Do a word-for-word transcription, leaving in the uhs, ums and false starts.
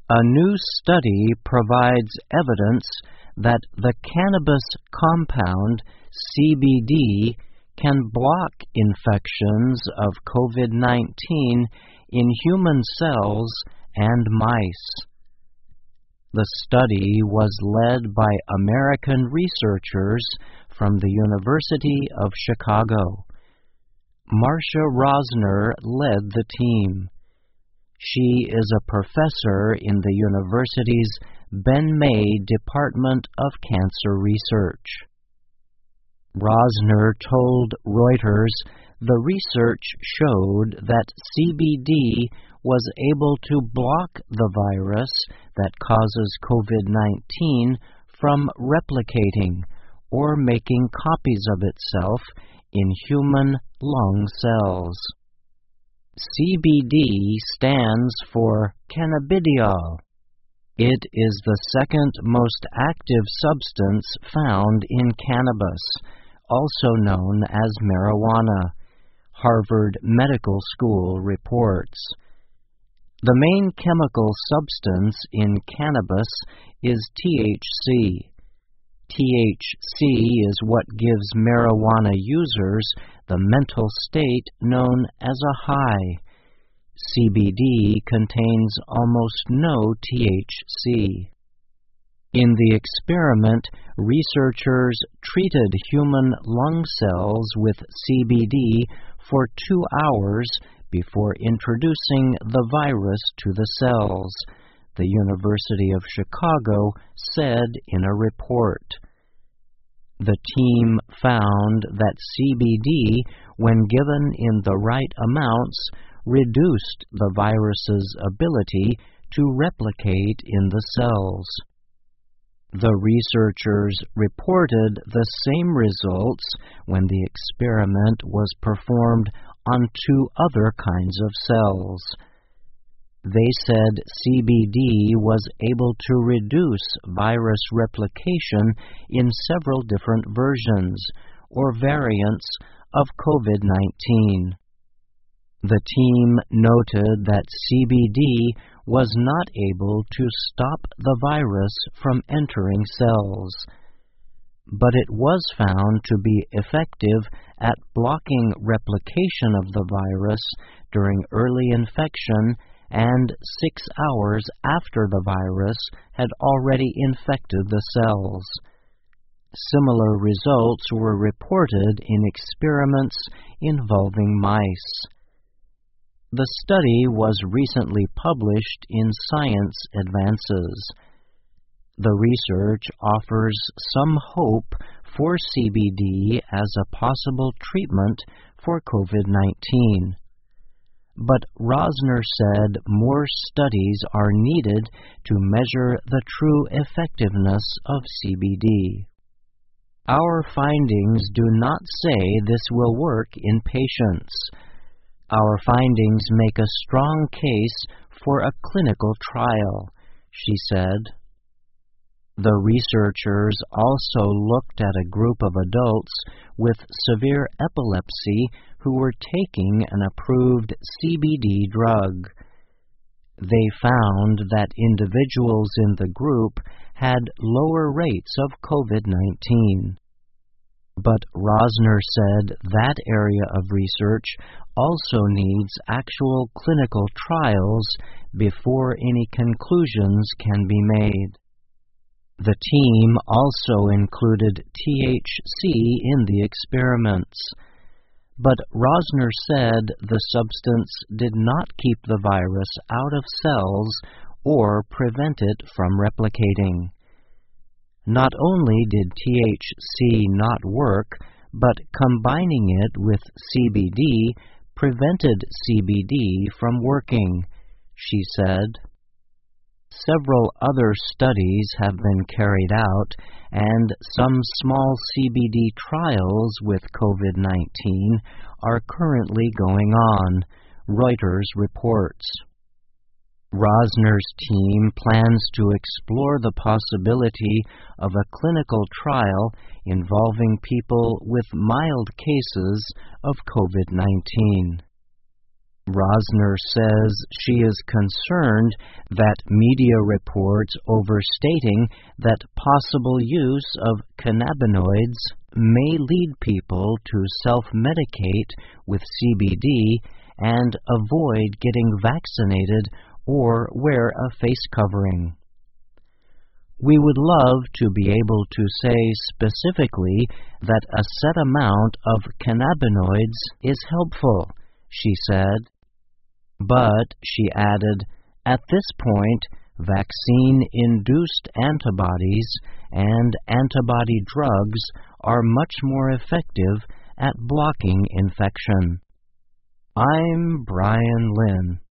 A new study provides evidence that the cannabis compound C B D can block infections of COVID nineteen in human cells and mice. The study was led by American researchers from the University of Chicago. Marcia Rosner led the team. She is a professor in the university's Ben May Department of Cancer Research. Rosner told Reuters the research showed that C B D was able to block the virus that causes COVID nineteen from replicating or making copies of itself in human lung cells. C B D stands for cannabidiol. It is the second most active substance found in cannabis, also known as marijuana, Harvard Medical School reports. The main chemical substance in cannabis is T H C. T H C is what gives marijuana users the mental state known as a high. C B D contains almost no T H C. In the experiment, researchers treated human lung cells with C B D for two hours before introducing the virus to the cells, the University of Chicago said in a report. The team found that C B D, when given in the right amounts, reduced the virus's ability to replicate in the cells. The researchers reported the same results when the experiment was performed on two other kinds of cells. They said C B D was able to reduce virus replication in several different versions or variants of COVID nineteen. The team noted that C B D was not able to stop the virus from entering cells, but it was found to be effective at blocking replication of the virus during early infection and six hours after the virus had already infected the cells. Similar results were reported in experiments involving mice. The study was recently published in Science Advances. The research offers some hope for C B D as a possible treatment for COVID nineteen. But Rosner said more studies are needed to measure the true effectiveness of C B D. Our findings do not say this will work in patients. Our findings make a strong case for a clinical trial, she said. The researchers also looked at a group of adults with severe epilepsy who were taking an approved C B D drug. They found that individuals in the group had lower rates of COVID nineteen. But Rosner said that area of research also needs actual clinical trials before any conclusions can be made. The team also included T H C in the experiments, but Rosner said the substance did not keep the virus out of cells or prevent it from replicating. Not only did T H C not work, but combining it with C B D prevented C B D from working, she said. Several other studies have been carried out, and some small C B D trials with COVID nineteen are currently going on, Reuters reports. Rosner's team plans to explore the possibility of a clinical trial involving people with mild cases of COVID nineteen. Rosner says she is concerned that media reports overstating that possible use of cannabinoids may lead people to self-medicate with C B D and avoid getting vaccinated or wear a face covering. We would love to be able to say specifically that a set amount of cannabinoids is helpful, she said. But, she added, at this point, vaccine-induced antibodies and antibody drugs are much more effective at blocking infection. I'm Brian Lynn.